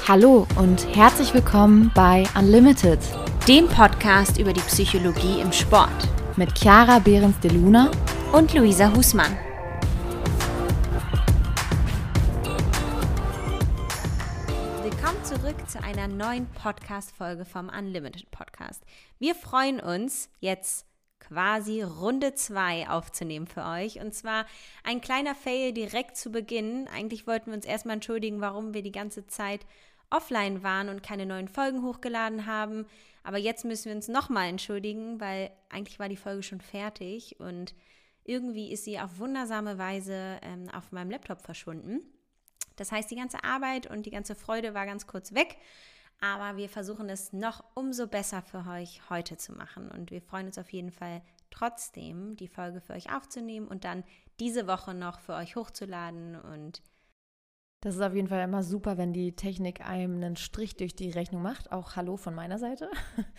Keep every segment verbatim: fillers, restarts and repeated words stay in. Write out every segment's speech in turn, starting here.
Hallo und herzlich willkommen bei Unlimited, dem Podcast über die Psychologie im Sport mit Chiara Behrens de Luna und Luisa Husmann. Willkommen zurück zu einer neuen Podcast-Folge vom Unlimited Podcast. Wir freuen uns, jetzt quasi Runde zwei aufzunehmen für euch. Und zwar ein kleiner Fail direkt zu Beginn. Eigentlich wollten wir uns erstmal entschuldigen, warum wir die ganze Zeit offline waren und keine neuen Folgen hochgeladen haben. Aber jetzt müssen wir uns nochmal entschuldigen, weil eigentlich war die Folge schon fertig und irgendwie ist sie auf wundersame Weise ähm, auf meinem Laptop verschwunden. Das heißt, die ganze Arbeit und die ganze Freude war ganz kurz weg. Aber wir versuchen es noch umso besser für euch heute zu machen. Und wir freuen uns auf jeden Fall trotzdem, die Folge für euch aufzunehmen und dann diese Woche noch für euch hochzuladen. Und das ist auf jeden Fall immer super, wenn die Technik einem einen Strich durch die Rechnung macht. Auch Hallo von meiner Seite.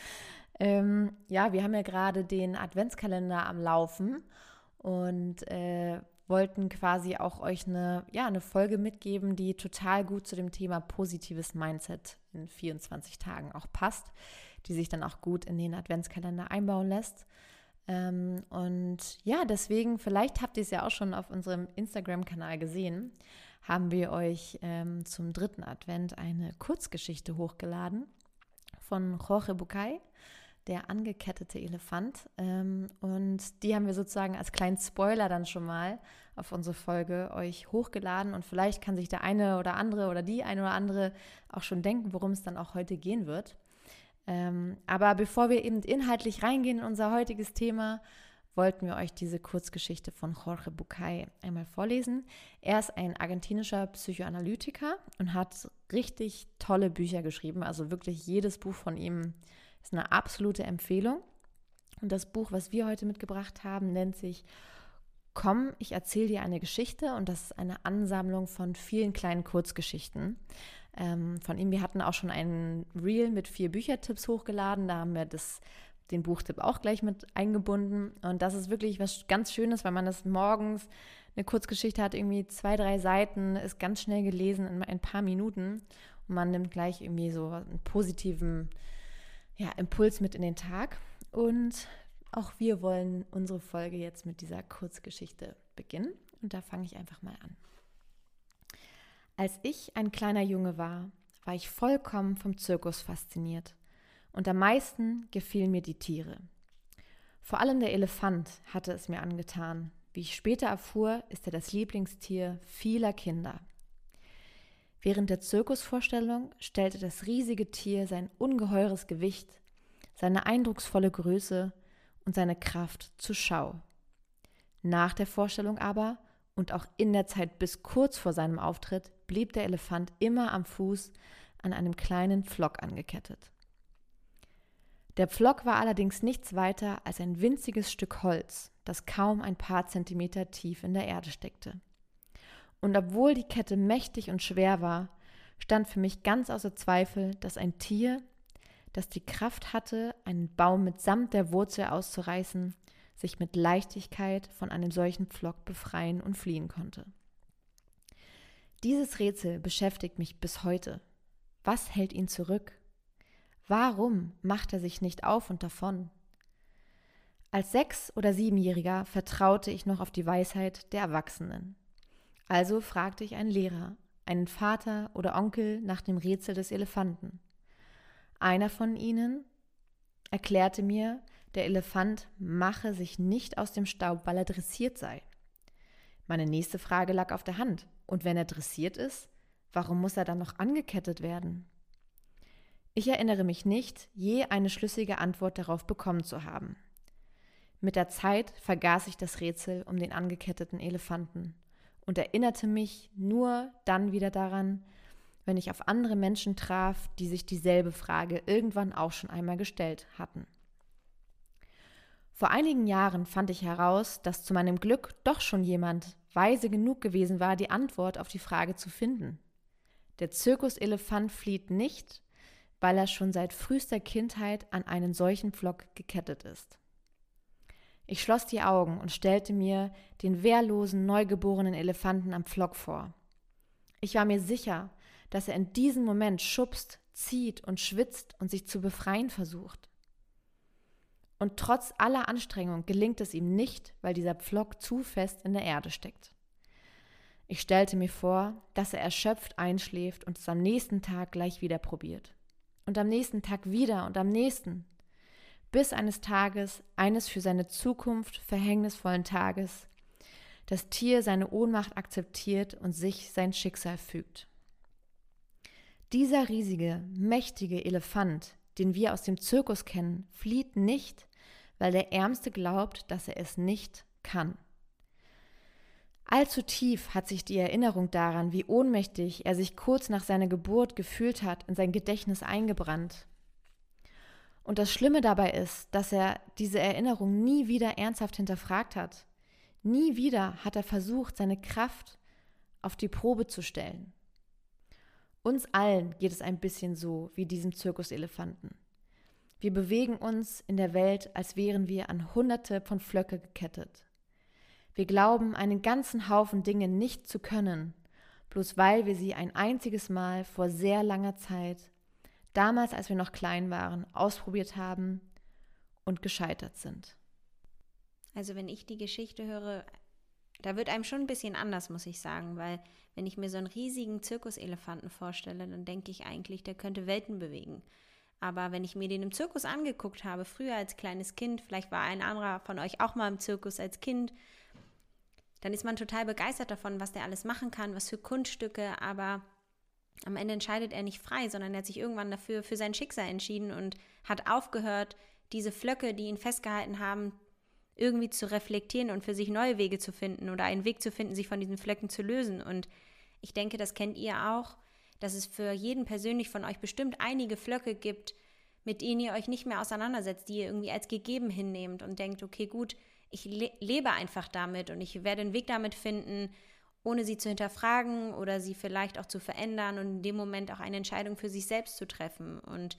ähm, ja, wir haben ja gerade den Adventskalender am Laufen und äh, wollten quasi auch euch eine, ja, eine Folge mitgeben, die total gut zu dem Thema positives Mindset in vierundzwanzig Tagen auch passt, die sich dann auch gut in den Adventskalender einbauen lässt. Ähm, und ja, deswegen, vielleicht habt ihr es ja auch schon auf unserem Instagram-Kanal gesehen, haben wir euch ähm, zum dritten Advent eine Kurzgeschichte hochgeladen von Jorge Bucay, der angekettete Elefant. Ähm, und die haben wir sozusagen als kleinen Spoiler dann schon mal auf unsere Folge euch hochgeladen. Und vielleicht kann sich der eine oder andere oder die eine oder andere auch schon denken, worum es dann auch heute gehen wird. Ähm, aber bevor wir eben inhaltlich reingehen in unser heutiges Thema, wollten wir euch diese Kurzgeschichte von Jorge Bucay einmal vorlesen. Er ist ein argentinischer Psychoanalytiker und hat richtig tolle Bücher geschrieben. Also wirklich jedes Buch von ihm ist eine absolute Empfehlung. Und das Buch, was wir heute mitgebracht haben, nennt sich Komm, ich erzähle dir eine Geschichte. Und das ist eine Ansammlung von vielen kleinen Kurzgeschichten ähm, von ihm. Wir hatten auch schon einen Reel mit vier Büchertipps hochgeladen. Da haben wir das den Buchtipp auch gleich mit eingebunden. Und das ist wirklich was ganz Schönes, weil man das morgens, eine Kurzgeschichte hat irgendwie zwei, drei Seiten, ist ganz schnell gelesen in ein paar Minuten. Und man nimmt gleich irgendwie so einen positiven ja, Impuls mit in den Tag. Und auch wir wollen unsere Folge jetzt mit dieser Kurzgeschichte beginnen. Und da fange ich einfach mal an. Als ich ein kleiner Junge war, war ich vollkommen vom Zirkus fasziniert. Und am meisten gefielen mir die Tiere. Vor allem der Elefant hatte es mir angetan. Wie ich später erfuhr, ist er das Lieblingstier vieler Kinder. Während der Zirkusvorstellung stellte das riesige Tier sein ungeheures Gewicht, seine eindrucksvolle Größe und seine Kraft zur Schau. Nach der Vorstellung aber und auch in der Zeit bis kurz vor seinem Auftritt blieb der Elefant immer am Fuß an einem kleinen Pflock angekettet. Der Pflock war allerdings nichts weiter als ein winziges Stück Holz, das kaum ein paar Zentimeter tief in der Erde steckte. Und obwohl die Kette mächtig und schwer war, stand für mich ganz außer Zweifel, dass ein Tier, das die Kraft hatte, einen Baum mitsamt der Wurzel auszureißen, sich mit Leichtigkeit von einem solchen Pflock befreien und fliehen konnte. Dieses Rätsel beschäftigt mich bis heute. Was hält ihn zurück? Warum macht er sich nicht auf und davon? Als Sechs- oder Siebenjähriger vertraute ich noch auf die Weisheit der Erwachsenen. Also fragte ich einen Lehrer, einen Vater oder Onkel nach dem Rätsel des Elefanten. Einer von ihnen erklärte mir, der Elefant mache sich nicht aus dem Staub, weil er dressiert sei. Meine nächste Frage lag auf der Hand. Und wenn er dressiert ist, warum muss er dann noch angekettet werden? Ich erinnere mich nicht, je eine schlüssige Antwort darauf bekommen zu haben. Mit der Zeit vergaß ich das Rätsel um den angeketteten Elefanten und erinnerte mich nur dann wieder daran, wenn ich auf andere Menschen traf, die sich dieselbe Frage irgendwann auch schon einmal gestellt hatten. Vor einigen Jahren fand ich heraus, dass zu meinem Glück doch schon jemand weise genug gewesen war, die Antwort auf die Frage zu finden. Der Zirkuselefant flieht nicht, weil er schon seit frühester Kindheit an einen solchen Pflock gekettet ist. Ich schloss die Augen und stellte mir den wehrlosen, neugeborenen Elefanten am Pflock vor. Ich war mir sicher, dass er in diesem Moment schubst, zieht und schwitzt und sich zu befreien versucht. Und trotz aller Anstrengung gelingt es ihm nicht, weil dieser Pflock zu fest in der Erde steckt. Ich stellte mir vor, dass er erschöpft einschläft und es am nächsten Tag gleich wieder probiert. Und am nächsten Tag wieder und am nächsten. Bis eines Tages, eines für seine Zukunft verhängnisvollen Tages, das Tier seine Ohnmacht akzeptiert und sich sein Schicksal fügt. Dieser riesige, mächtige Elefant, den wir aus dem Zirkus kennen, flieht nicht, weil der Ärmste glaubt, dass er es nicht kann. Allzu tief hat sich die Erinnerung daran, wie ohnmächtig er sich kurz nach seiner Geburt gefühlt hat, in sein Gedächtnis eingebrannt. Und das Schlimme dabei ist, dass er diese Erinnerung nie wieder ernsthaft hinterfragt hat. Nie wieder hat er versucht, seine Kraft auf die Probe zu stellen. Uns allen geht es ein bisschen so wie diesem Zirkuselefanten. Wir bewegen uns in der Welt, als wären wir an Hunderte von Pflöcke gekettet. Wir glauben, einen ganzen Haufen Dinge nicht zu können, bloß weil wir sie ein einziges Mal vor sehr langer Zeit, damals als wir noch klein waren, ausprobiert haben und gescheitert sind. Also wenn ich die Geschichte höre, da wird einem schon ein bisschen anders, muss ich sagen, weil wenn ich mir so einen riesigen Zirkuselefanten vorstelle, dann denke ich eigentlich, der könnte Welten bewegen. Aber wenn ich mir den im Zirkus angeguckt habe, früher als kleines Kind, vielleicht war ein anderer von euch auch mal im Zirkus als Kind, dann ist man total begeistert davon, was der alles machen kann, was für Kunststücke, aber am Ende entscheidet er nicht frei, sondern er hat sich irgendwann dafür für sein Schicksal entschieden und hat aufgehört, diese Pflöcke, die ihn festgehalten haben, irgendwie zu reflektieren und für sich neue Wege zu finden oder einen Weg zu finden, sich von diesen Pflöcken zu lösen. Und ich denke, das kennt ihr auch, dass es für jeden persönlich von euch bestimmt einige Pflöcke gibt, mit denen ihr euch nicht mehr auseinandersetzt, die ihr irgendwie als gegeben hinnehmt und denkt, okay, gut, ich le- lebe einfach damit und ich werde einen Weg damit finden, ohne sie zu hinterfragen oder sie vielleicht auch zu verändern und in dem Moment auch eine Entscheidung für sich selbst zu treffen. Und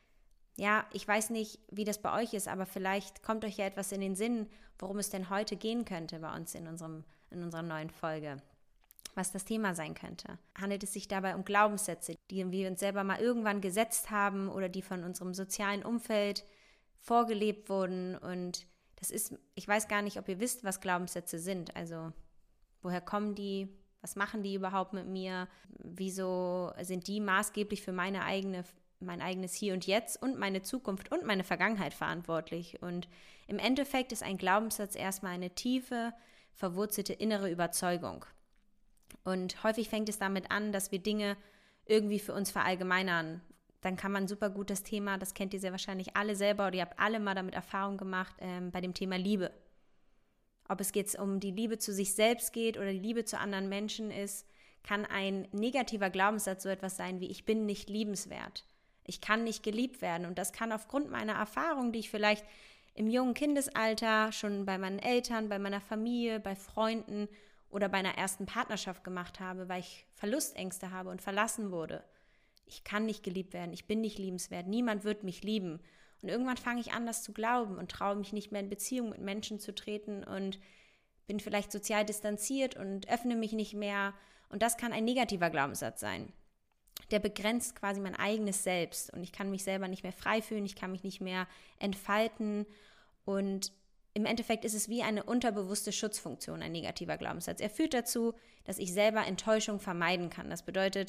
ja, ich weiß nicht, wie das bei euch ist, aber vielleicht kommt euch ja etwas in den Sinn, worum es denn heute gehen könnte bei uns in unserem, in unserer neuen Folge, was das Thema sein könnte. Handelt es sich dabei um Glaubenssätze, die wir uns selber mal irgendwann gesetzt haben oder die von unserem sozialen Umfeld vorgelebt wurden? Und das ist, ich weiß gar nicht, ob ihr wisst, was Glaubenssätze sind. Also woher kommen die? Was machen die überhaupt mit mir? Wieso sind die maßgeblich für meine eigene, mein eigenes Hier und Jetzt und meine Zukunft und meine Vergangenheit verantwortlich? Und im Endeffekt ist ein Glaubenssatz erstmal eine tiefe, verwurzelte innere Überzeugung. Und häufig fängt es damit an, dass wir Dinge irgendwie für uns verallgemeinern. Dann kann man super gut das Thema, das kennt ihr sehr wahrscheinlich alle selber oder ihr habt alle mal damit Erfahrung gemacht, ähm, bei dem Thema Liebe. Ob es jetzt um die Liebe zu sich selbst geht oder die Liebe zu anderen Menschen ist, kann ein negativer Glaubenssatz so etwas sein wie ich bin nicht liebenswert. Ich kann nicht geliebt werden. Und das kann aufgrund meiner Erfahrung, die ich vielleicht im jungen Kindesalter schon bei meinen Eltern, bei meiner Familie, bei Freunden oder bei einer ersten Partnerschaft gemacht habe, weil ich Verlustängste habe und verlassen wurde. Ich kann nicht geliebt werden, ich bin nicht liebenswert, niemand wird mich lieben. Und irgendwann fange ich an, das zu glauben und traue mich nicht mehr in Beziehung mit Menschen zu treten und bin vielleicht sozial distanziert und öffne mich nicht mehr. Und das kann ein negativer Glaubenssatz sein. Der begrenzt quasi mein eigenes Selbst und ich kann mich selber nicht mehr frei fühlen, ich kann mich nicht mehr entfalten und im Endeffekt ist es wie eine unterbewusste Schutzfunktion, ein negativer Glaubenssatz. Er führt dazu, dass ich selber Enttäuschung vermeiden kann. Das bedeutet,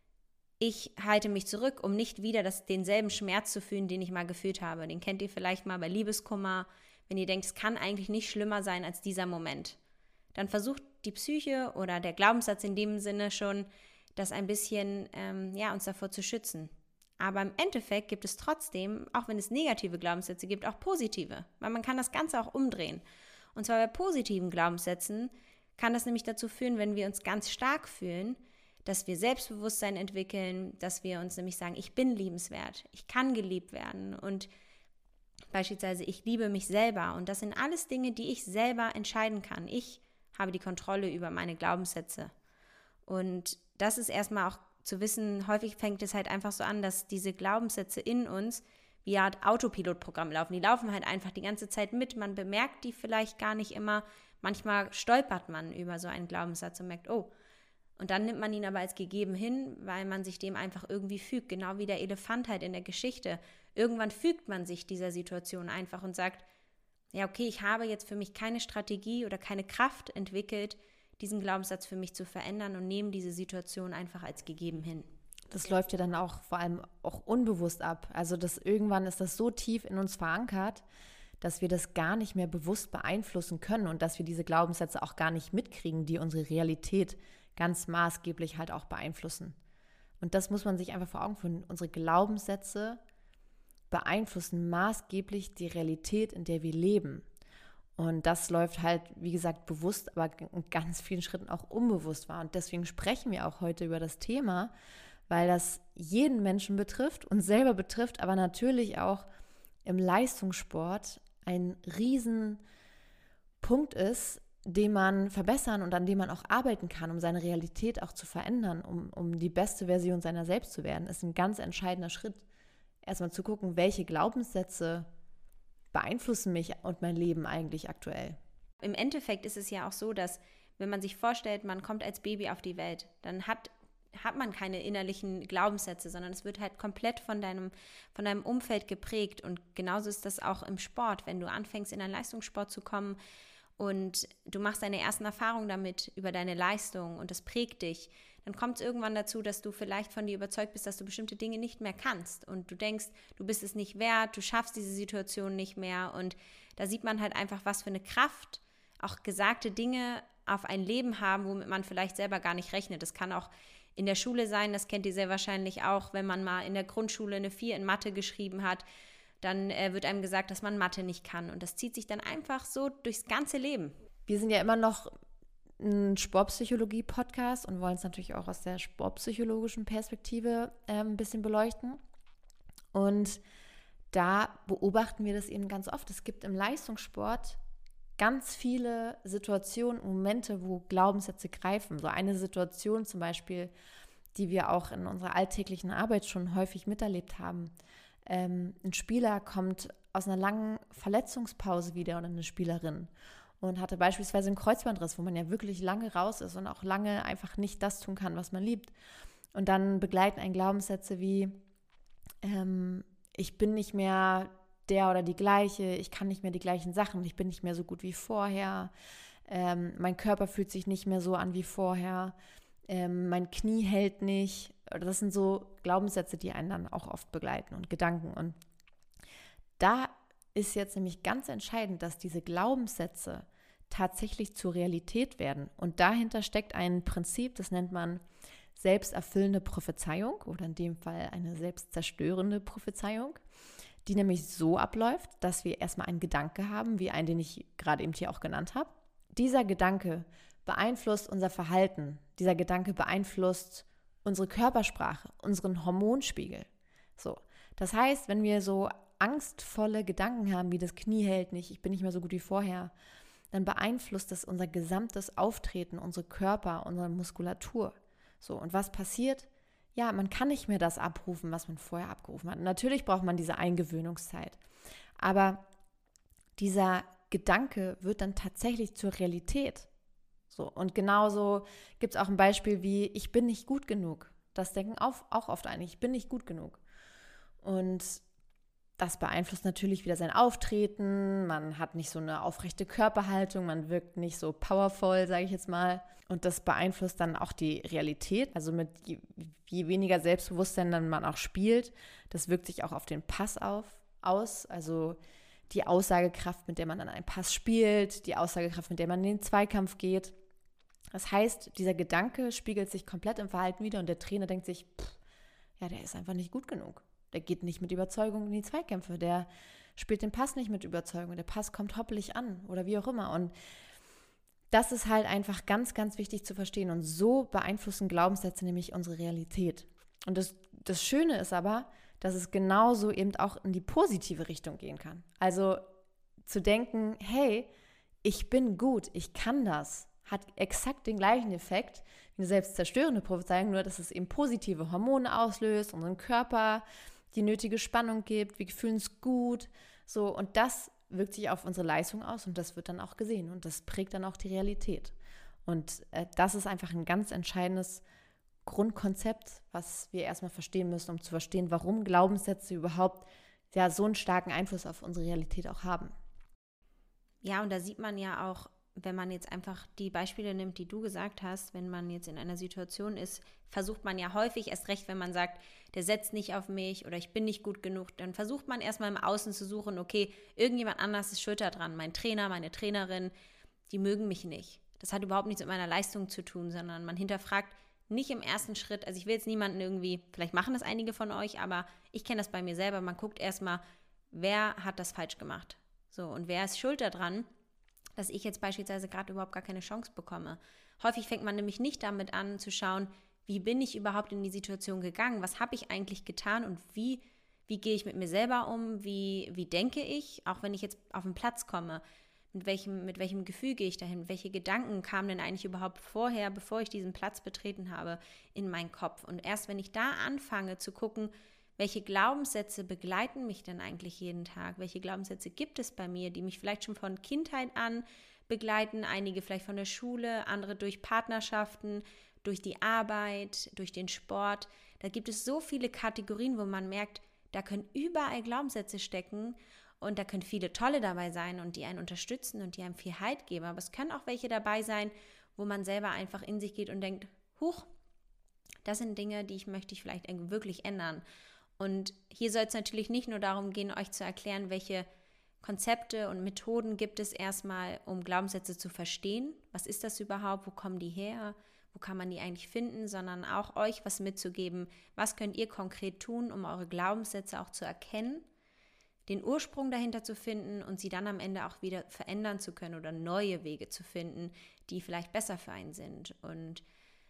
ich halte mich zurück, um nicht wieder das, denselben Schmerz zu fühlen, den ich mal gefühlt habe. Den kennt ihr vielleicht mal bei Liebeskummer, wenn ihr denkt, es kann eigentlich nicht schlimmer sein als dieser Moment. Dann versucht die Psyche oder der Glaubenssatz in dem Sinne schon, das ein bisschen ähm, ja, uns davor zu schützen. Aber im Endeffekt gibt es trotzdem, auch wenn es negative Glaubenssätze gibt, auch positive. Weil man kann das Ganze auch umdrehen. Und zwar bei positiven Glaubenssätzen kann das nämlich dazu führen, wenn wir uns ganz stark fühlen, dass wir Selbstbewusstsein entwickeln, dass wir uns nämlich sagen, ich bin liebenswert, ich kann geliebt werden und beispielsweise ich liebe mich selber. Und das sind alles Dinge, die ich selber entscheiden kann. Ich habe die Kontrolle über meine Glaubenssätze. Und das ist erstmal auch zu wissen, häufig fängt es halt einfach so an, dass diese Glaubenssätze in uns wie eine Art Autopilotprogramm laufen. Die laufen halt einfach die ganze Zeit mit. Man bemerkt die vielleicht gar nicht immer. Manchmal stolpert man über so einen Glaubenssatz und merkt, oh. Und dann nimmt man ihn aber als gegeben hin, weil man sich dem einfach irgendwie fügt. Genau wie der Elefant halt in der Geschichte. Irgendwann fügt man sich dieser Situation einfach und sagt, ja okay, ich habe jetzt für mich keine Strategie oder keine Kraft entwickelt, diesen Glaubenssatz für mich zu verändern und nehme diese Situation einfach als gegeben hin. Das läuft ja dann auch vor allem auch unbewusst ab. Also das irgendwann ist das so tief in uns verankert, dass wir das gar nicht mehr bewusst beeinflussen können und dass wir diese Glaubenssätze auch gar nicht mitkriegen, die unsere Realität ganz maßgeblich halt auch beeinflussen. Und das muss man sich einfach vor Augen führen. Unsere Glaubenssätze beeinflussen maßgeblich die Realität, in der wir leben. Und das läuft halt, wie gesagt, bewusst, aber in ganz vielen Schritten auch unbewusst wahr. Und deswegen sprechen wir auch heute über das Thema, weil das jeden Menschen betrifft, uns selber betrifft, aber natürlich auch im Leistungssport ein Riesenpunkt ist, den man verbessern und an dem man auch arbeiten kann, um seine Realität auch zu verändern, um, um die beste Version seiner selbst zu werden, ist ein ganz entscheidender Schritt. Erstmal zu gucken, welche Glaubenssätze beeinflussen mich und mein Leben eigentlich aktuell. Im Endeffekt ist es ja auch so, dass wenn man sich vorstellt, man kommt als Baby auf die Welt, dann hat, hat man keine innerlichen Glaubenssätze, sondern es wird halt komplett von deinem, von deinem Umfeld geprägt. Und genauso ist das auch im Sport. Wenn du anfängst, in einen Leistungssport zu kommen und du machst deine ersten Erfahrungen damit über deine Leistung und das prägt dich, dann kommt es irgendwann dazu, dass du vielleicht von dir überzeugt bist, dass du bestimmte Dinge nicht mehr kannst und du denkst, du bist es nicht wert, du schaffst diese Situation nicht mehr und da sieht man halt einfach, was für eine Kraft auch gesagte Dinge auf ein Leben haben, womit man vielleicht selber gar nicht rechnet. Das kann auch in der Schule sein, das kennt ihr sehr wahrscheinlich auch, wenn man mal in der Grundschule eine vier in Mathe geschrieben hat, dann äh, wird einem gesagt, dass man Mathe nicht kann und das zieht sich dann einfach so durchs ganze Leben. Wir sind ja immer noch ein Sportpsychologie-Podcast und wollen es natürlich auch aus der sportpsychologischen Perspektive äh, ein bisschen beleuchten. Und da beobachten wir das eben ganz oft. Es gibt im Leistungssport ganz viele Situationen, Momente, wo Glaubenssätze greifen. So eine Situation zum Beispiel, die wir auch in unserer alltäglichen Arbeit schon häufig miterlebt haben. Ähm, ein Spieler kommt aus einer langen Verletzungspause wieder oder eine Spielerin und hatte beispielsweise einen Kreuzbandriss, wo man ja wirklich lange raus ist und auch lange einfach nicht das tun kann, was man liebt. Und dann begleiten einen Glaubenssätze wie, ähm, ich bin nicht mehr der oder die gleiche, ich kann nicht mehr die gleichen Sachen, ich bin nicht mehr so gut wie vorher, ähm, mein Körper fühlt sich nicht mehr so an wie vorher, ähm, mein Knie hält nicht. Das sind so Glaubenssätze, die einen dann auch oft begleiten und Gedanken. Und da ist jetzt nämlich ganz entscheidend, dass diese Glaubenssätze tatsächlich zur Realität werden. Und dahinter steckt ein Prinzip, das nennt man selbsterfüllende Prophezeiung oder in dem Fall eine selbstzerstörende Prophezeiung, die nämlich so abläuft, dass wir erstmal einen Gedanke haben, wie einen, den ich gerade eben hier auch genannt habe. Dieser Gedanke beeinflusst unser Verhalten. Dieser Gedanke beeinflusst unsere Körpersprache, unseren Hormonspiegel. So, das heißt, wenn wir so angstvolle Gedanken haben, wie das Knie hält nicht, ich bin nicht mehr so gut wie vorher, dann beeinflusst das unser gesamtes Auftreten, unsere Körper, unsere Muskulatur. So, und was passiert? Ja, man kann nicht mehr das abrufen, was man vorher abgerufen hat. Und natürlich braucht man diese Eingewöhnungszeit. Aber dieser Gedanke wird dann tatsächlich zur Realität. So, und genauso gibt es auch ein Beispiel wie, ich bin nicht gut genug. Das denken auch, auch oft einige, ich bin nicht gut genug. Und das beeinflusst natürlich wieder sein Auftreten, man hat nicht so eine aufrechte Körperhaltung, man wirkt nicht so powerful, sage ich jetzt mal. Und das beeinflusst dann auch die Realität, also mit je, je weniger Selbstbewusstsein dann man auch spielt, das wirkt sich auch auf den Pass auf, aus, also die Aussagekraft, mit der man dann einen Pass spielt, die Aussagekraft, mit der man in den Zweikampf geht. Das heißt, dieser Gedanke spiegelt sich komplett im Verhalten wider und der Trainer denkt sich, pff, ja, der ist einfach nicht gut genug. Der geht nicht mit Überzeugung in die Zweikämpfe, der spielt den Pass nicht mit Überzeugung, der Pass kommt hoppelig an oder wie auch immer. Und das ist halt einfach ganz, ganz wichtig zu verstehen. Und so beeinflussen Glaubenssätze nämlich unsere Realität. Und das, das Schöne ist aber, dass es genauso eben auch in die positive Richtung gehen kann. Also zu denken, hey, ich bin gut, ich kann das, hat exakt den gleichen Effekt wie eine selbstzerstörende Prophezeiung, nur dass es eben positive Hormone auslöst, unseren Körper die nötige Spannung gibt, wir fühlen uns gut, so, und das wirkt sich auf unsere Leistung aus und das wird dann auch gesehen und das prägt dann auch die Realität. Und äh, das ist einfach ein ganz entscheidendes Grundkonzept, was wir erstmal verstehen müssen, um zu verstehen, warum Glaubenssätze überhaupt ja so einen starken Einfluss auf unsere Realität auch haben. Ja, und da sieht man ja auch, wenn man jetzt einfach die Beispiele nimmt, die du gesagt hast, wenn man jetzt in einer Situation ist, versucht man ja häufig, erst recht, wenn man sagt, der setzt nicht auf mich oder ich bin nicht gut genug, dann versucht man erstmal im Außen zu suchen, okay, irgendjemand anders ist schuld daran, mein Trainer, meine Trainerin, die mögen mich nicht. Das hat überhaupt nichts mit meiner Leistung zu tun, sondern man hinterfragt nicht im ersten Schritt, also ich will jetzt niemanden irgendwie, vielleicht machen das einige von euch, aber ich kenne das bei mir selber, man guckt erstmal, wer hat das falsch gemacht? So, und wer ist schuld daran, dass ich jetzt beispielsweise gerade überhaupt gar keine Chance bekomme? Häufig fängt man nämlich nicht damit an zu schauen, wie bin ich überhaupt in die Situation gegangen, was habe ich eigentlich getan und wie, wie gehe ich mit mir selber um, wie, wie denke ich, auch wenn ich jetzt auf den Platz komme, mit welchem, mit welchem Gefühl gehe ich dahin, welche Gedanken kamen denn eigentlich überhaupt vorher, bevor ich diesen Platz betreten habe, in meinen Kopf. Und erst wenn ich da anfange zu gucken, welche Glaubenssätze begleiten mich denn eigentlich jeden Tag? Welche Glaubenssätze gibt es bei mir, die mich vielleicht schon von Kindheit an begleiten? Einige vielleicht von der Schule, andere durch Partnerschaften, durch die Arbeit, durch den Sport. Da gibt es so viele Kategorien, wo man merkt, da können überall Glaubenssätze stecken und da können viele tolle dabei sein und die einen unterstützen und die einem viel Halt geben. Aber es können auch welche dabei sein, wo man selber einfach in sich geht und denkt, huch, das sind Dinge, die ich möchte ich vielleicht wirklich ändern. Und hier soll es natürlich nicht nur darum gehen, euch zu erklären, welche Konzepte und Methoden gibt es erstmal, um Glaubenssätze zu verstehen. Was ist das überhaupt? Wo kommen die her? Wo kann man die eigentlich finden? Sondern auch euch was mitzugeben. Was könnt ihr konkret tun, um eure Glaubenssätze auch zu erkennen, den Ursprung dahinter zu finden und sie dann am Ende auch wieder verändern zu können oder neue Wege zu finden, die vielleicht besser für einen sind. Und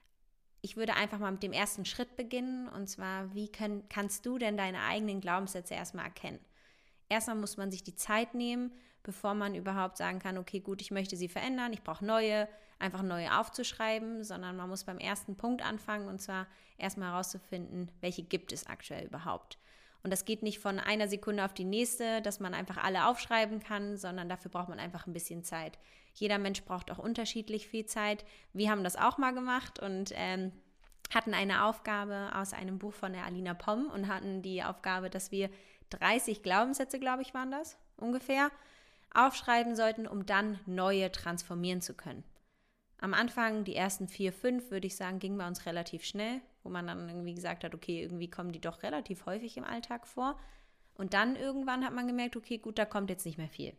ich würde einfach mal mit dem ersten Schritt beginnen, und zwar, wie können, kannst du denn deine eigenen Glaubenssätze erstmal erkennen? Erstmal muss man sich die Zeit nehmen, bevor man überhaupt sagen kann, okay, gut, ich möchte sie verändern, ich brauche neue, einfach neue aufzuschreiben, sondern man muss beim ersten Punkt anfangen, und zwar erstmal herauszufinden, welche gibt es aktuell überhaupt. Und das geht nicht von einer Sekunde auf die nächste, dass man einfach alle aufschreiben kann, sondern dafür braucht man einfach ein bisschen Zeit. Jeder Mensch braucht auch unterschiedlich viel Zeit. Wir haben das auch mal gemacht und ähm, hatten eine Aufgabe aus einem Buch von der Alina Pomm und hatten die Aufgabe, dass wir dreißig Glaubenssätze, glaube ich, waren das ungefähr, aufschreiben sollten, um dann neue transformieren zu können. Am Anfang, die ersten vier, fünf, würde ich sagen, ging bei uns relativ schnell, wo man dann irgendwie gesagt hat, okay, irgendwie kommen die doch relativ häufig im Alltag vor. Und dann irgendwann hat man gemerkt, okay, gut, da kommt jetzt nicht mehr viel.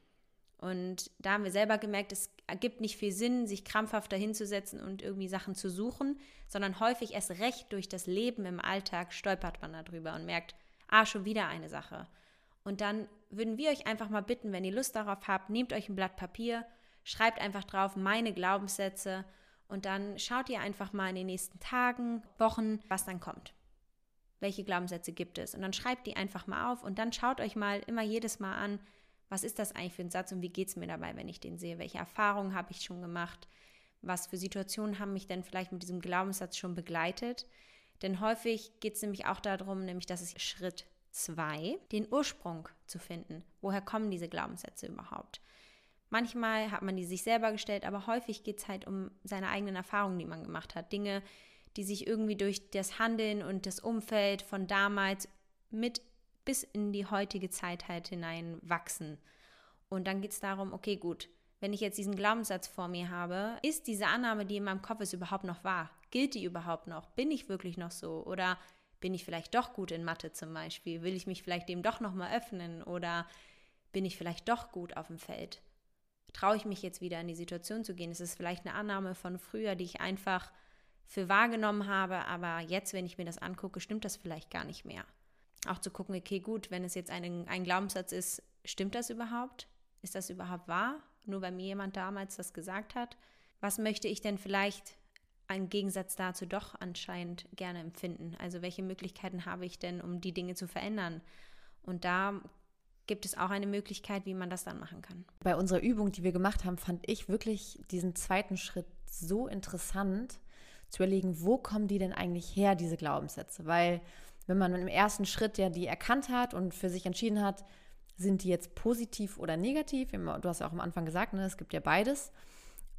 Und da haben wir selber gemerkt, es ergibt nicht viel Sinn, sich krampfhaft dahinzusetzen und irgendwie Sachen zu suchen, sondern häufig erst recht durch das Leben im Alltag stolpert man darüber und merkt, ah, schon wieder eine Sache. Und dann würden wir euch einfach mal bitten, wenn ihr Lust darauf habt, nehmt euch ein Blatt Papier, schreibt einfach drauf meine Glaubenssätze und dann schaut ihr einfach mal in den nächsten Tagen, Wochen, was dann kommt. Welche Glaubenssätze gibt es? Und dann schreibt die einfach mal auf und dann schaut euch mal immer jedes Mal an, was ist das eigentlich für ein Satz und wie geht es mir dabei, wenn ich den sehe? Welche Erfahrungen habe ich schon gemacht? Was für Situationen haben mich denn vielleicht mit diesem Glaubenssatz schon begleitet? Denn häufig geht es nämlich auch darum, nämlich das ist Schritt zwei, den Ursprung zu finden. Woher kommen diese Glaubenssätze überhaupt? Manchmal hat man die sich selber gestellt, aber häufig geht es halt um seine eigenen Erfahrungen, die man gemacht hat. Dinge, die sich irgendwie durch das Handeln und das Umfeld von damals mit bis in die heutige Zeit halt hinein wachsen. Und dann geht es darum, okay, gut, wenn ich jetzt diesen Glaubenssatz vor mir habe, ist diese Annahme, die in meinem Kopf ist, überhaupt noch wahr? Gilt die überhaupt noch? Bin ich wirklich noch so? Oder bin ich vielleicht doch gut in Mathe zum Beispiel? Will ich mich vielleicht dem doch nochmal öffnen? Oder bin ich vielleicht doch gut auf dem Feld? Traue ich mich jetzt wieder in die Situation zu gehen? Es ist vielleicht eine Annahme von früher, die ich einfach für wahrgenommen habe, aber jetzt, wenn ich mir das angucke, stimmt das vielleicht gar nicht mehr. Auch zu gucken, okay, gut, wenn es jetzt ein, ein Glaubenssatz ist, stimmt das überhaupt? Ist das überhaupt wahr? Nur weil mir jemand damals das gesagt hat? Was möchte ich denn vielleicht im Gegensatz dazu doch anscheinend gerne empfinden? Also welche Möglichkeiten habe ich denn, um die Dinge zu verändern? Und da gibt es auch eine Möglichkeit, wie man das dann machen kann. Bei unserer Übung, die wir gemacht haben, fand ich wirklich diesen zweiten Schritt so interessant, zu überlegen, wo kommen die denn eigentlich her, diese Glaubenssätze? Weil wenn man im ersten Schritt ja die erkannt hat und für sich entschieden hat, sind die jetzt positiv oder negativ? Du hast ja auch am Anfang gesagt, ne, es gibt ja beides.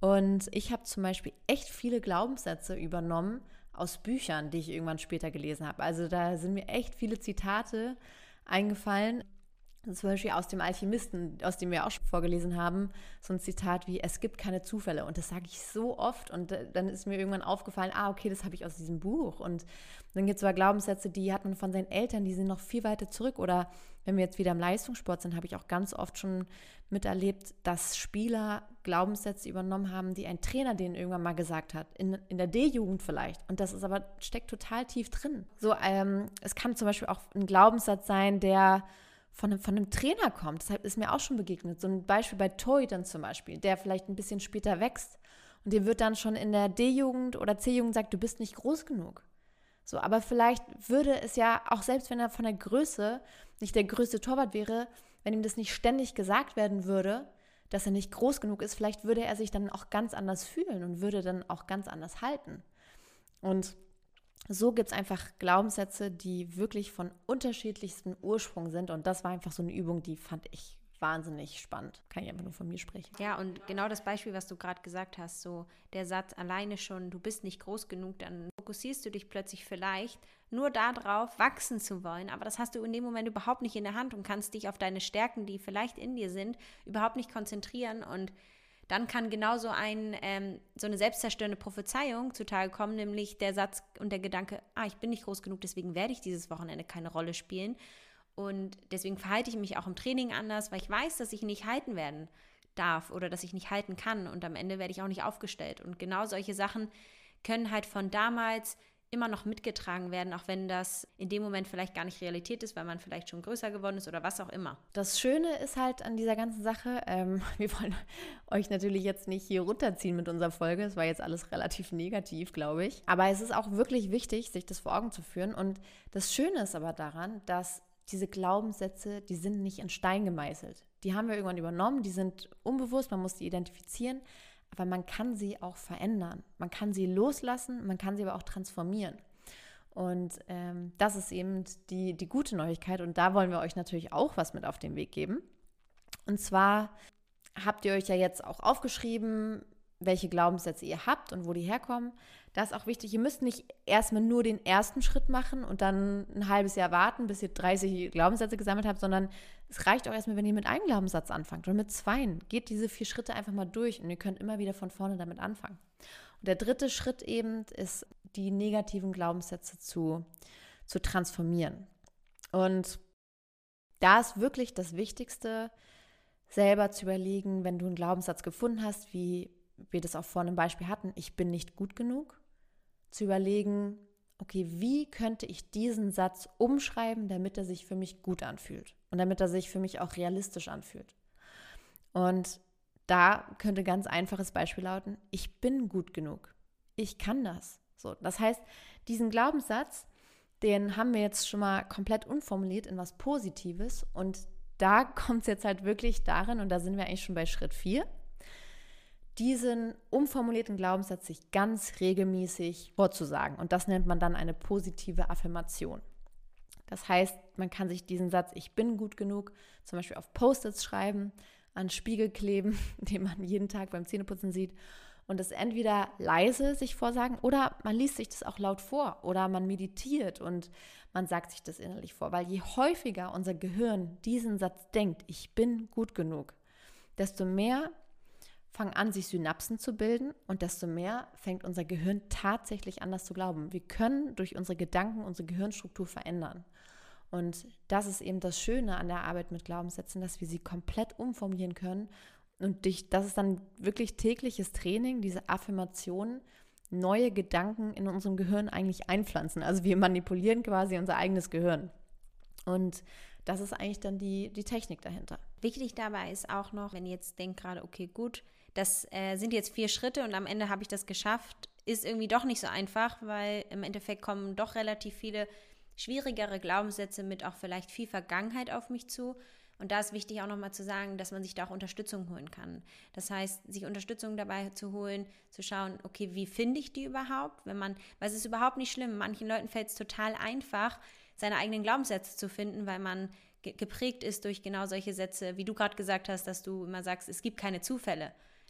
Und ich habe zum Beispiel echt viele Glaubenssätze übernommen aus Büchern, die ich irgendwann später gelesen habe. Also da sind mir echt viele Zitate eingefallen. Zum Beispiel aus dem Alchemisten, aus dem wir auch schon vorgelesen haben, so ein Zitat wie, es gibt keine Zufälle. Und das sage ich so oft und dann ist mir irgendwann aufgefallen, ah, okay, das habe ich aus diesem Buch. Und dann gibt es aber Glaubenssätze, die hat man von seinen Eltern, die sind noch viel weiter zurück. Oder wenn wir jetzt wieder im Leistungssport sind, habe ich auch ganz oft schon miterlebt, dass Spieler Glaubenssätze übernommen haben, die ein Trainer denen irgendwann mal gesagt hat, in, in der D-Jugend vielleicht. Und das ist aber, steckt total tief drin. So, ähm, es kann zum Beispiel auch ein Glaubenssatz sein, der Von einem, von einem Trainer kommt. Deshalb ist mir auch schon begegnet. So ein Beispiel bei Torhütern zum Beispiel, der vielleicht ein bisschen später wächst und dem wird dann schon in der D-Jugend oder C-Jugend gesagt, du bist nicht groß genug. So, aber vielleicht würde es ja, auch selbst wenn er von der Größe nicht der größte Torwart wäre, wenn ihm das nicht ständig gesagt werden würde, dass er nicht groß genug ist, vielleicht würde er sich dann auch ganz anders fühlen und würde dann auch ganz anders halten. Und so gibt es einfach Glaubenssätze, die wirklich von unterschiedlichstem Ursprung sind. Und das war einfach so eine Übung, die fand ich wahnsinnig spannend. Kann ich einfach nur von mir sprechen. Ja, und genau das Beispiel, was du gerade gesagt hast, so der Satz alleine schon, du bist nicht groß genug, dann fokussierst du dich plötzlich vielleicht nur darauf, wachsen zu wollen. Aber das hast du in dem Moment überhaupt nicht in der Hand und kannst dich auf deine Stärken, die vielleicht in dir sind, überhaupt nicht konzentrieren. Und dann kann genauso ein, ähm, so eine selbstzerstörende Prophezeiung zutage kommen, nämlich der Satz und der Gedanke, ah, ich bin nicht groß genug, deswegen werde ich dieses Wochenende keine Rolle spielen und deswegen verhalte ich mich auch im Training anders, weil ich weiß, dass ich nicht halten werden darf oder dass ich nicht halten kann und am Ende werde ich auch nicht aufgestellt. Und genau solche Sachen können halt von damals immer noch mitgetragen werden, auch wenn das in dem Moment vielleicht gar nicht Realität ist, weil man vielleicht schon größer geworden ist oder was auch immer. Das Schöne ist halt an dieser ganzen Sache, ähm, wir wollen euch natürlich jetzt nicht hier runterziehen mit unserer Folge, es war jetzt alles relativ negativ, glaube ich, aber es ist auch wirklich wichtig, sich das vor Augen zu führen und das Schöne ist aber daran, dass diese Glaubenssätze, die sind nicht in Stein gemeißelt. Die haben wir irgendwann übernommen, die sind unbewusst, man muss die identifizieren, aber man kann sie auch verändern. Man kann sie loslassen, man kann sie aber auch transformieren. Und ähm, das ist eben die, die gute Neuigkeit und da wollen wir euch natürlich auch was mit auf den Weg geben. Und zwar habt ihr euch ja jetzt auch aufgeschrieben, welche Glaubenssätze ihr habt und wo die herkommen. Das ist auch wichtig, ihr müsst nicht erstmal nur den ersten Schritt machen und dann ein halbes Jahr warten, bis ihr dreißig Glaubenssätze gesammelt habt, sondern es reicht auch erstmal, wenn ihr mit einem Glaubenssatz anfangt oder mit zweien. Geht diese vier Schritte einfach mal durch und ihr könnt immer wieder von vorne damit anfangen. Und der dritte Schritt eben ist, die negativen Glaubenssätze zu, zu transformieren. Und da ist wirklich das Wichtigste, selber zu überlegen, wenn du einen Glaubenssatz gefunden hast, wie wir das auch vor einem Beispiel hatten, ich bin nicht gut genug, zu überlegen, okay, wie könnte ich diesen Satz umschreiben, damit er sich für mich gut anfühlt und damit er sich für mich auch realistisch anfühlt. Und da könnte ein ganz einfaches Beispiel lauten, ich bin gut genug, ich kann das. So, das heißt, diesen Glaubenssatz, den haben wir jetzt schon mal komplett umformuliert in was Positives und da kommt es jetzt halt wirklich darin, und da sind wir eigentlich schon bei Schritt vier, diesen umformulierten Glaubenssatz sich ganz regelmäßig vorzusagen. Und das nennt man dann eine positive Affirmation. Das heißt, man kann sich diesen Satz, ich bin gut genug, zum Beispiel auf Post-its schreiben, an Spiegel kleben, den man jeden Tag beim Zähneputzen sieht und das entweder leise sich vorsagen oder man liest sich das auch laut vor oder man meditiert und man sagt sich das innerlich vor. Weil je häufiger unser Gehirn diesen Satz denkt, ich bin gut genug, desto mehr fangen an, sich Synapsen zu bilden und desto mehr fängt unser Gehirn tatsächlich an, das zu glauben. Wir können durch unsere Gedanken unsere Gehirnstruktur verändern. Und das ist eben das Schöne an der Arbeit mit Glaubenssätzen, dass wir sie komplett umformulieren können. Und durch, das ist dann wirklich tägliches Training, diese Affirmationen, neue Gedanken in unserem Gehirn eigentlich einpflanzen. Also wir manipulieren quasi unser eigenes Gehirn. Und das ist eigentlich dann die, die Technik dahinter. Wichtig dabei ist auch noch, wenn ihr jetzt denkt gerade, okay, gut, das äh, sind jetzt vier Schritte und am Ende habe ich das geschafft, ist irgendwie doch nicht so einfach, weil im Endeffekt kommen doch relativ viele schwierigere Glaubenssätze mit auch vielleicht viel Vergangenheit auf mich zu. Und da ist wichtig auch nochmal zu sagen, dass man sich da auch Unterstützung holen kann. Das heißt, sich Unterstützung dabei zu holen, zu schauen, okay, wie finde ich die überhaupt? Wenn man, weil es ist überhaupt nicht schlimm, manchen Leuten fällt es total einfach, seine eigenen Glaubenssätze zu finden, weil man ge- geprägt ist durch genau solche Sätze, wie du gerade gesagt hast, dass du immer sagst, es gibt keine Zufälle.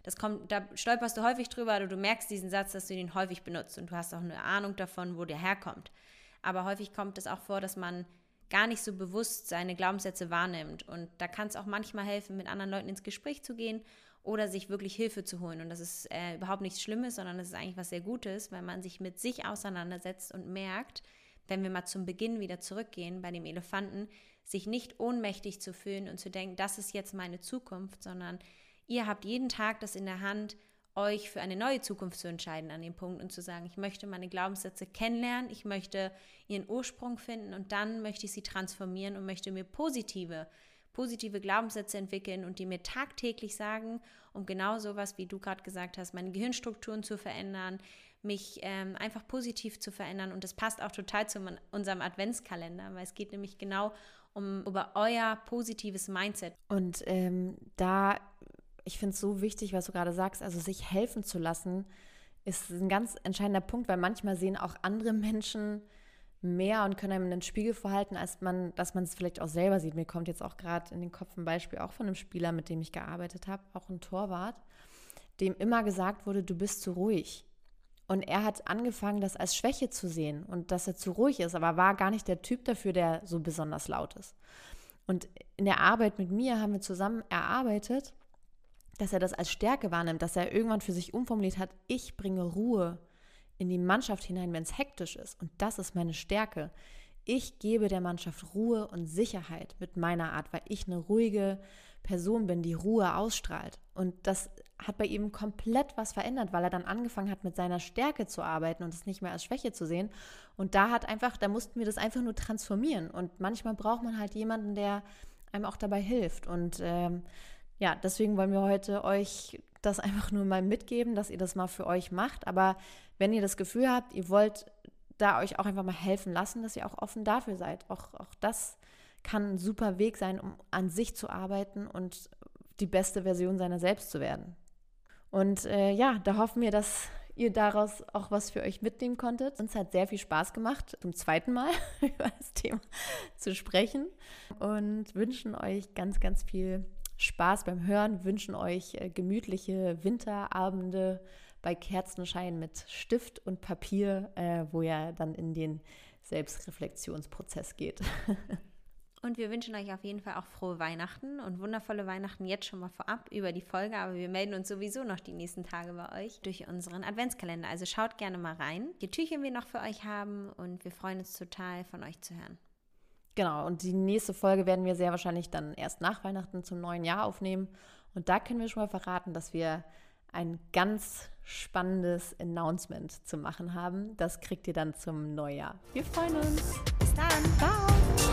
Das kommt, da stolperst du häufig drüber oder du merkst diesen Satz, dass du den häufig benutzt und du hast auch eine Ahnung davon, wo der herkommt. Aber häufig kommt es auch vor, dass man gar nicht so bewusst seine Glaubenssätze wahrnimmt. Und da kann es auch manchmal helfen, mit anderen Leuten ins Gespräch zu gehen oder sich wirklich Hilfe zu holen. Und das ist äh, überhaupt nichts Schlimmes, sondern das ist eigentlich was sehr Gutes, weil man sich mit sich auseinandersetzt und merkt, wenn wir mal zum Beginn wieder zurückgehen bei dem Elefanten, sich nicht ohnmächtig zu fühlen und zu denken, das ist jetzt meine Zukunft, sondern ihr habt jeden Tag das in der Hand, euch für eine neue Zukunft zu entscheiden an dem Punkt und zu sagen, ich möchte meine Glaubenssätze kennenlernen, ich möchte ihren Ursprung finden und dann möchte ich sie transformieren und möchte mir positive, positive Glaubenssätze entwickeln und die mir tagtäglich sagen, um genau sowas, wie du gerade gesagt hast, meine Gehirnstrukturen zu verändern, mich ähm, einfach positiv zu verändern. Und das passt auch total zu unserem Adventskalender, weil es geht nämlich genau um über euer positives Mindset. Und ähm, da, ich finde es so wichtig, was du gerade sagst, also sich helfen zu lassen, ist ein ganz entscheidender Punkt, weil manchmal sehen auch andere Menschen mehr und können einem einen Spiegel vorhalten, als man, dass man es vielleicht auch selber sieht. Mir kommt jetzt auch gerade in den Kopf ein Beispiel auch von einem Spieler, mit dem ich gearbeitet habe, auch ein Torwart, dem immer gesagt wurde, du bist zu ruhig. Und er hat angefangen, das als Schwäche zu sehen und dass er zu ruhig ist, aber war gar nicht der Typ dafür, der so besonders laut ist. Und in der Arbeit mit mir haben wir zusammen erarbeitet, dass er das als Stärke wahrnimmt, dass er irgendwann für sich umformuliert hat, ich bringe Ruhe in die Mannschaft hinein, wenn es hektisch ist. Und das ist meine Stärke. Ich gebe der Mannschaft Ruhe und Sicherheit mit meiner Art, weil ich eine ruhige Person bin, die Ruhe ausstrahlt. Und das hat bei ihm komplett was verändert, weil er dann angefangen hat, mit seiner Stärke zu arbeiten und es nicht mehr als Schwäche zu sehen. Und da hat einfach, da mussten wir das einfach nur transformieren. Und manchmal braucht man halt jemanden, der einem auch dabei hilft. Und ähm, ja, deswegen wollen wir heute euch das einfach nur mal mitgeben, dass ihr das mal für euch macht. Aber wenn ihr das Gefühl habt, ihr wollt da euch auch einfach mal helfen lassen, dass ihr auch offen dafür seid. Auch, auch das kann ein super Weg sein, um an sich zu arbeiten und die beste Version seiner selbst zu werden. Und äh, ja, da hoffen wir, dass ihr daraus auch was für euch mitnehmen konntet. Uns hat sehr viel Spaß gemacht, zum zweiten Mal über das Thema zu sprechen und wünschen euch ganz, ganz viel Spaß beim Hören, wünschen euch äh, gemütliche Winterabende bei Kerzenschein mit Stift und Papier, äh, wo ihr dann in den Selbstreflexionsprozess geht. Und wir wünschen euch auf jeden Fall auch frohe Weihnachten und wundervolle Weihnachten jetzt schon mal vorab über die Folge, aber wir melden uns sowieso noch die nächsten Tage bei euch durch unseren Adventskalender. Also schaut gerne mal rein, die Türchen wir noch für euch haben und wir freuen uns total, von euch zu hören. Genau, und die nächste Folge werden wir sehr wahrscheinlich dann erst nach Weihnachten zum neuen Jahr aufnehmen. Und da können wir schon mal verraten, dass wir ein ganz spannendes Announcement zu machen haben. Das kriegt ihr dann zum Neujahr. Wir freuen uns. Bis dann. Ciao.